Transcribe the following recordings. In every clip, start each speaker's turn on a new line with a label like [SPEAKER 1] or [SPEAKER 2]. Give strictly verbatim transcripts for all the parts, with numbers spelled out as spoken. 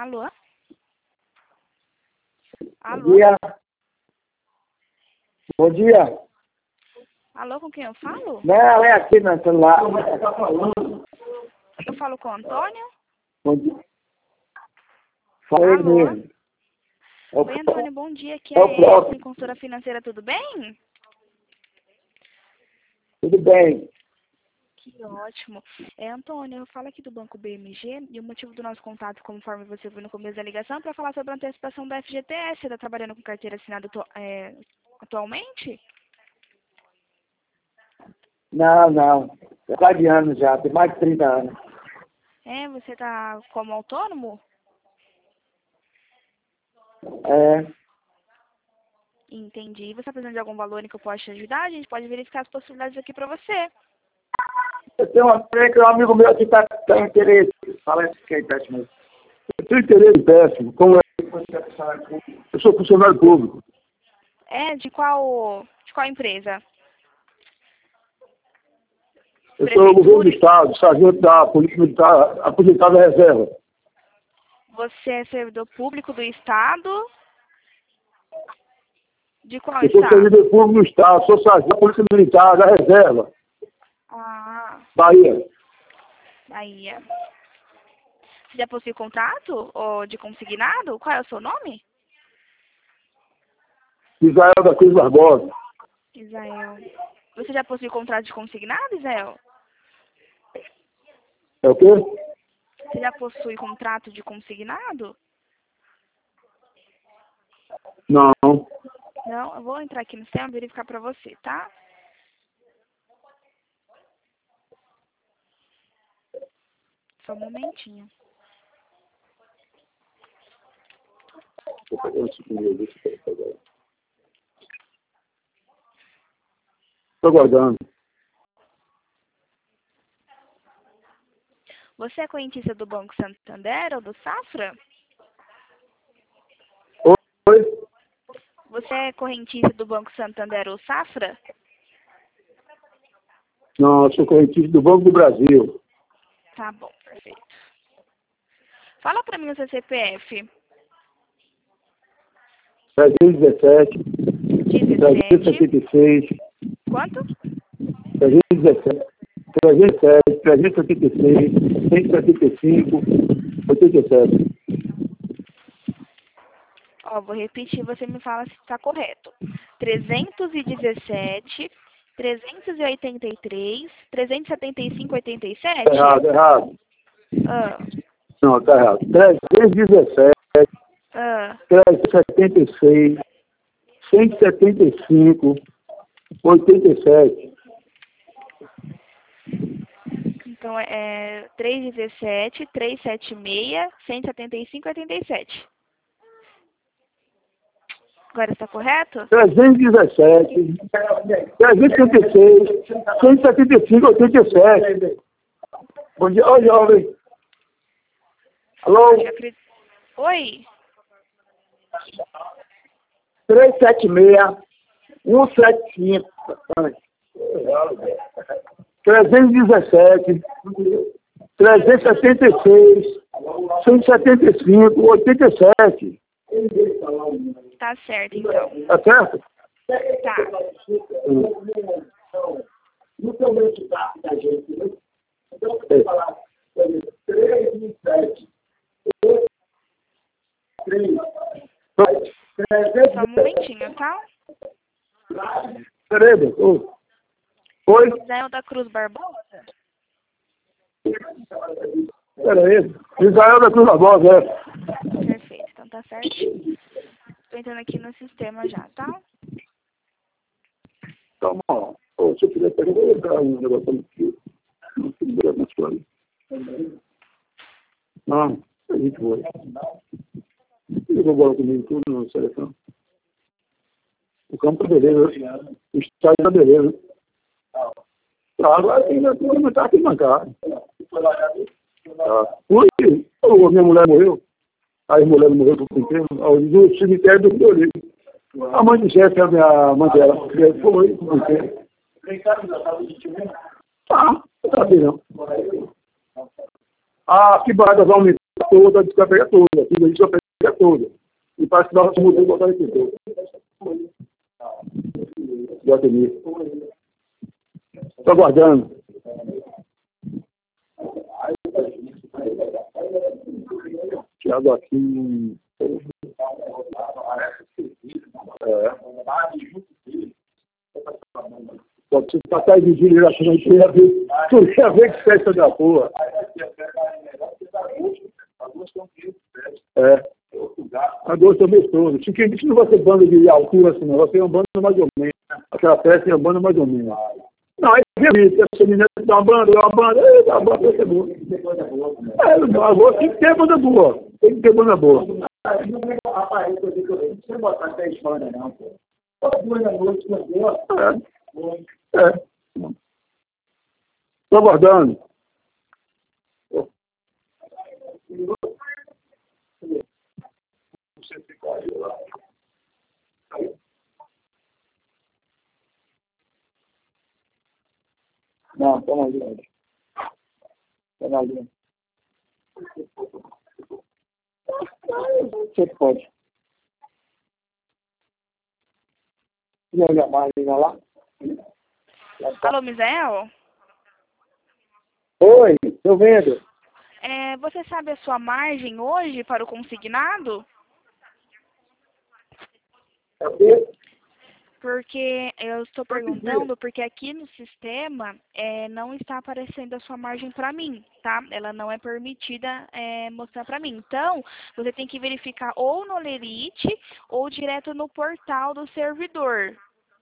[SPEAKER 1] Alô? Alô?
[SPEAKER 2] Bom dia. Bom dia.
[SPEAKER 1] Alô, com quem eu falo?
[SPEAKER 2] Não, é aqui no celular.
[SPEAKER 1] Eu falo com o Antônio?
[SPEAKER 2] Bom dia. Fala ele
[SPEAKER 1] Alô?
[SPEAKER 2] mesmo. É o,
[SPEAKER 1] Oi, Antônio, bom dia. Aqui
[SPEAKER 2] é
[SPEAKER 1] é
[SPEAKER 2] o
[SPEAKER 1] a
[SPEAKER 2] próprio.
[SPEAKER 1] Evelyn, consultora financeira, tudo bem?
[SPEAKER 2] Tudo bem.
[SPEAKER 1] Que ótimo. É, Antônio, eu falo aqui do Banco B M G e o motivo do nosso contato, conforme você viu no começo da ligação, é para falar sobre a antecipação da F G T S. Você está trabalhando com carteira assinada atu é, atualmente?
[SPEAKER 2] Não, não. É quase de anos já, tem mais de trinta anos.
[SPEAKER 1] É, você está como autônomo?
[SPEAKER 2] É.
[SPEAKER 1] Entendi. Você está precisando de algum valor em que eu possa te ajudar? A gente pode verificar as possibilidades aqui para você.
[SPEAKER 2] Eu tenho uma, tem um amigo meu que está tá interesse. Fala isso que é péssimo. Eu tenho interesse péssimo. Como é? Eu sou funcionário público.
[SPEAKER 1] É, de qual, de qual empresa?
[SPEAKER 2] Eu sou o governo do Estado, sargento da Polícia Militar, aposentado da reserva.
[SPEAKER 1] Você é servidor público do Estado? De qual
[SPEAKER 2] Eu sou
[SPEAKER 1] Estado?
[SPEAKER 2] servidor público do Estado, sou sargento da Polícia Militar da reserva.
[SPEAKER 1] Ah,
[SPEAKER 2] Bahia.
[SPEAKER 1] Bahia. Você já possui contrato ou de consignado? Qual é o seu nome?
[SPEAKER 2] Israel da Cruz Barbosa.
[SPEAKER 1] Israel. Você já possui contrato de consignado, Israel?
[SPEAKER 2] É o quê?
[SPEAKER 1] Você já possui contrato de consignado?
[SPEAKER 2] Não.
[SPEAKER 1] Não, eu vou entrar aqui no sistema e verificar pra você, tá? Só um momentinho.
[SPEAKER 2] Estou aguardando.
[SPEAKER 1] Você é correntista do Banco Santander ou do Safra?
[SPEAKER 2] Oi?
[SPEAKER 1] Você é correntista do Banco Santander ou Safra?
[SPEAKER 2] Não, eu sou correntista do Banco do Brasil.
[SPEAKER 1] Tá bom, perfeito. Fala pra mim o seu C P F.
[SPEAKER 2] trezentos e dezessete, trezentos e setenta e seis,
[SPEAKER 1] Quanto?
[SPEAKER 2] trezentos e dezessete, trezentos e sete, trezentos e setenta e seis, cento e setenta e cinco, oitenta e sete.
[SPEAKER 1] Ó, vou repetir, você me fala se está correto. trezentos e dezessete, trezentos e oitenta e três, trezentos e setenta e cinco, oitenta e sete?
[SPEAKER 2] Errado, errado.
[SPEAKER 1] Ah,
[SPEAKER 2] Não, tá errado. trezentos e dezessete,
[SPEAKER 1] ah.
[SPEAKER 2] trezentos e setenta e seis, cento e setenta e cinco, oitenta e sete.
[SPEAKER 1] Então, é trezentos e dezessete, trezentos e setenta e seis, cento e setenta e cinco, oitenta e sete. Agora está correto?
[SPEAKER 2] trezentos e dezessete, trezentos e setenta e seis, cento e setenta e cinco, oitenta e sete. Bom dia, oi, jovem. Alô?
[SPEAKER 1] Eu acredito. Oi?
[SPEAKER 2] trezentos e setenta e seis, cento e setenta e cinco. trezentos e dezessete, trezentos e setenta e seis, cento e setenta e cinco, oitenta e sete.
[SPEAKER 1] Tá certo, então.
[SPEAKER 2] Tá certo?
[SPEAKER 1] Tá.
[SPEAKER 2] No começo da gente, né? Então, você falar três e sete, três,
[SPEAKER 1] Só um momentinho, tá?
[SPEAKER 2] Peraí, doutor. Oi?
[SPEAKER 1] Israel da Cruz Barbosa?
[SPEAKER 2] Peraí. Israel da Cruz Barbosa, é.
[SPEAKER 1] Perfeito, então tá certinho. Tô entrando aqui no sistema já, tá?
[SPEAKER 2] Calma, ó. Ô, se eu quiser pegar, eu vou dar um negócio aqui. Não sei se é mais claro. Não, a gente vai. Eu vou bola comigo tudo na seleção. O campo tá beleza. O estádio tá beleza. Ah, agora tem que aumentar aqui na cara. Ah, fui, oh, minha mulher morreu. Aí a mulher morreu por inteiro. No cemitério do Rio. A mãe de Jéssica, a minha mãe dela, foi por inteiro. Ah, não tá bem não. Ah, que barra vai aumentar toda, a gente vai pegar toda. Aqui a gente vai pegar toda. E parece que nós mudamos e botar aqui toda. Bota nisso. Estou aguardando. Tiago aqui. É. Pode se passar de vigília, eu acho que não ia ver. Tu ia ver que festa da porra. É. Agosto é o mês todo. Chiquinho não vai ser banda de altura assim, não. Vai ser uma banda mais ou menos. Aquela festa é uma banda mais ou menos. Não, é isso. Essa menina dá uma banda, dá uma banda, é, dá uma banda, vai ser boa. É, não, agosto tem que ter banda boa. Tem que ter banda boa.
[SPEAKER 3] Rapaz, eu digo, não precisa botar dez bandas, não, pô. Duas da noite, uma boa.
[SPEAKER 2] É. É. Estou aguardando. Você fica aí lá. Não, toma ali, gente. Toma ali. Você pode. E aí, a Marina lá?
[SPEAKER 1] Alô, Misael?
[SPEAKER 3] Oi, tô vendo.
[SPEAKER 1] É, você sabe a sua margem hoje para o consignado?
[SPEAKER 3] Cadê?
[SPEAKER 1] Porque eu estou perguntando, porque aqui no sistema é, não está aparecendo a sua margem para mim, tá? Ela não é permitida é, mostrar para mim. Então, você tem que verificar ou no Lerite ou direto no portal do servidor.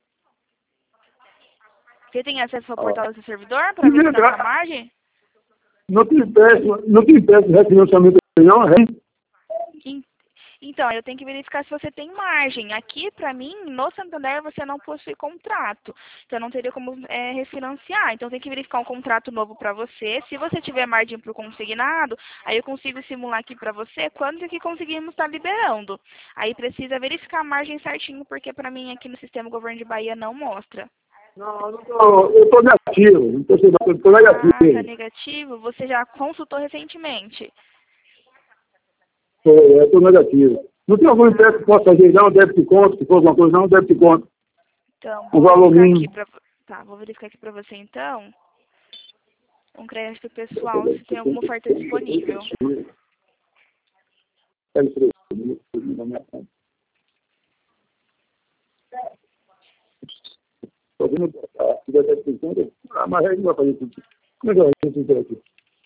[SPEAKER 1] Você tem acesso ao portal do seu servidor para ver se está a sua margem?
[SPEAKER 2] Não te peço, não te peço refinanciamento, não, é?
[SPEAKER 1] Então, eu tenho que verificar se você tem margem. Aqui, para mim, no Santander, você não possui contrato. Então, não teria como é, refinanciar. Então, tem que verificar um contrato novo para você. Se você tiver margem para o consignado, aí eu consigo simular aqui para você quanto que conseguimos estar liberando. Aí precisa verificar a margem certinho, porque para mim, aqui no sistema Governo de Bahia, não mostra.
[SPEAKER 2] Não, não tô, eu estou negativo. Não tô, eu estou negativo.
[SPEAKER 1] Ah, tá negativo? Você já consultou recentemente?
[SPEAKER 2] Eu estou negativo. Não tem algum empréstimo que possa fazer, não? Débito de conta, se for alguma coisa, não? Débito de conta.
[SPEAKER 1] Então,
[SPEAKER 2] o valor mínimo.
[SPEAKER 1] Pra, tá, vou verificar aqui para você, então. Um crédito pessoal, se tem alguma oferta disponível.
[SPEAKER 2] Ah, mas aí não vai fazer tudo. Como é que vai fazer tudo aqui?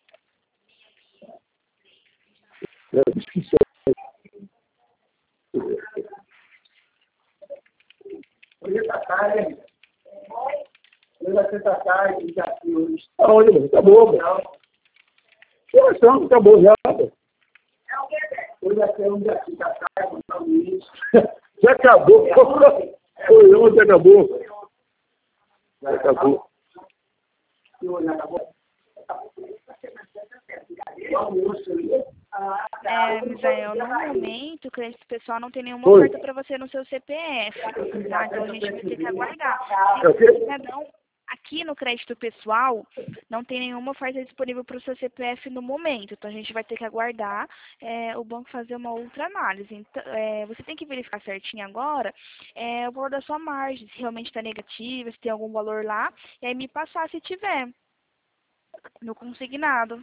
[SPEAKER 3] Hoje tá tarde. Hoje vai ser tarde, já aqui hoje.
[SPEAKER 2] Ah, olha, acabou, pô. Que oração, acabou já, pô.
[SPEAKER 3] Hoje vai ser um dia aqui, tá tarde, não isso.
[SPEAKER 2] Já acabou, pô. Foi ontem, acabou. Já acabou.
[SPEAKER 3] Hoje acabou.
[SPEAKER 1] É, Misael, no momento, o crédito pessoal não tem nenhuma
[SPEAKER 2] Oi.
[SPEAKER 1] oferta para você no seu C P F, tá? Então a gente vai ter que aguardar.
[SPEAKER 2] É o quê?
[SPEAKER 1] Cidadão, aqui no crédito pessoal, não tem nenhuma oferta disponível para o seu C P F no momento. Então a gente vai ter que aguardar é, o banco fazer uma outra análise. Então, é, você tem que verificar certinho agora é, o valor da sua margem, se realmente está negativa, se tem algum valor lá, e aí me passar se tiver no consignado.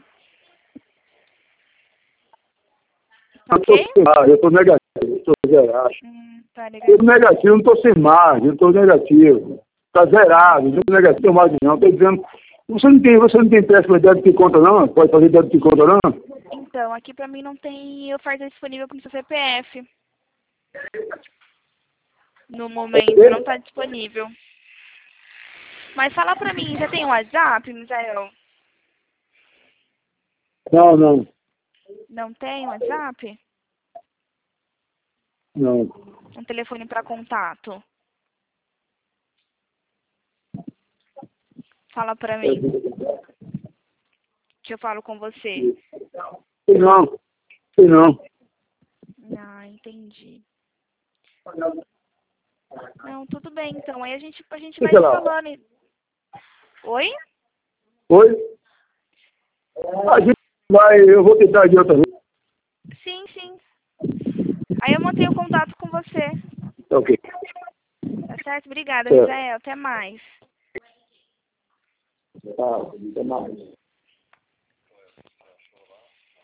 [SPEAKER 1] Tá ok?
[SPEAKER 2] Eu estou negativo, estou zerado.
[SPEAKER 1] Hum, tá
[SPEAKER 2] Eu
[SPEAKER 1] negativo.
[SPEAKER 2] estou negativo, não estou sem margem, eu estou negativo. Está zerado, não estou negativo, não margem não. Estou dizendo, você não tem, você não tem empréstimo de débito de conta não? Pode fazer débito de conta não?
[SPEAKER 1] Então, aqui pra mim não tem oferta disponível com o seu C P F. No momento não está disponível. Mas fala pra mim, você tem um WhatsApp, Misael?
[SPEAKER 2] Não, não,
[SPEAKER 1] Não tem WhatsApp?
[SPEAKER 2] não.
[SPEAKER 1] Um telefone para contato? Fala pra mim, que eu falo com você.
[SPEAKER 2] Sei não, sei não.
[SPEAKER 1] Ah, entendi. Não, tudo bem, então. Aí a gente, a gente vai
[SPEAKER 2] Fica lá.
[SPEAKER 1] falando. e- Oi?
[SPEAKER 2] Oi? A gente vai, eu vou tentar de outra vez.
[SPEAKER 1] Aí eu mantenho contato com você.
[SPEAKER 2] Ok.
[SPEAKER 1] Tá certo? Obrigada,
[SPEAKER 2] É.
[SPEAKER 1] Misael. Até mais.
[SPEAKER 2] Tá, até mais.